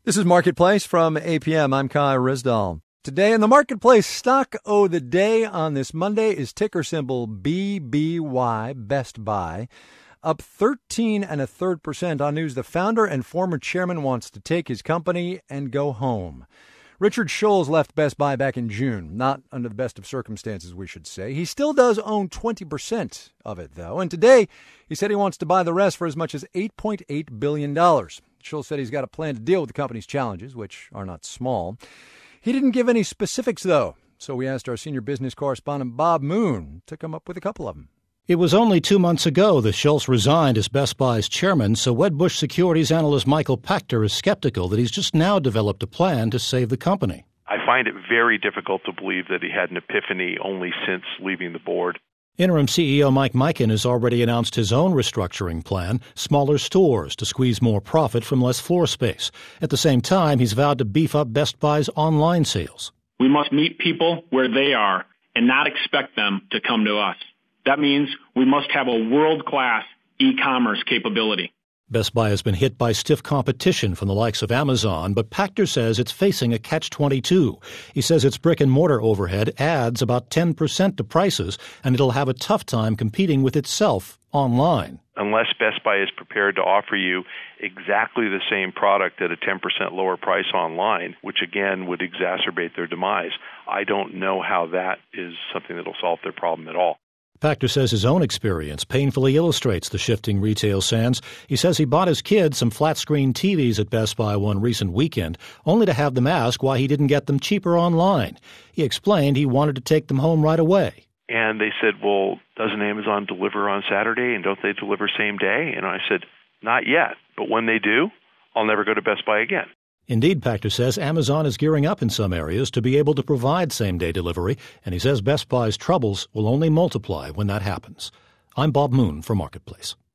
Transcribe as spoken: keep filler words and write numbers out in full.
This is Marketplace from A P M. I'm Kai Rizdal. Today in the Marketplace, stock of the day on this Monday is ticker symbol B B Y, Best Buy, up thirteen and a third percent on news the founder and former chairman wants to take his company and go home. Richard Scholes left Best Buy back in June, not under the best of circumstances, we should say. He still does own twenty percent of it, though, and today he said he wants to buy the rest for as much as eight point eight billion dollars. Scholes said he's got a plan to deal with the company's challenges, which are not small. He didn't give any specifics, though, so we asked our senior business correspondent Bob Moon to come up with a couple of them. It was only two months ago that Scholes resigned as Best Buy's chairman, so Wedbush Securities analyst Michael Pachter is skeptical that he's just now developed a plan to save the company. I find it very difficult to believe that he had an epiphany only since leaving the board. Interim C E O Mike Mikan has already announced his own restructuring plan, smaller stores to squeeze more profit from less floor space. At the same time, he's vowed to beef up Best Buy's online sales. We must meet people where they are and not expect them to come to us. That means we must have a world-class e-commerce capability. Best Buy has been hit by stiff competition from the likes of Amazon, but Pachter says it's facing a catch twenty-two. He says its brick-and-mortar overhead adds about ten percent to prices, and it'll have a tough time competing with itself online. Unless Best Buy is prepared to offer you exactly the same product at a ten percent lower price online, which again would exacerbate their demise, I don't know how that is something that will solve their problem at all. Pachter says his own experience painfully illustrates the shifting retail sands. He says he bought his kids some flat-screen T Vs at Best Buy one recent weekend, only to have them ask why he didn't get them cheaper online. He explained he wanted to take them home right away. And they said, well, doesn't Amazon deliver on Saturday, and don't they deliver same day? And I said, not yet, but when they do, I'll never go to Best Buy again. Indeed, Pachter says Amazon is gearing up in some areas to be able to provide same-day delivery, and he says Best Buy's troubles will only multiply when that happens. I'm Bob Moon for Marketplace.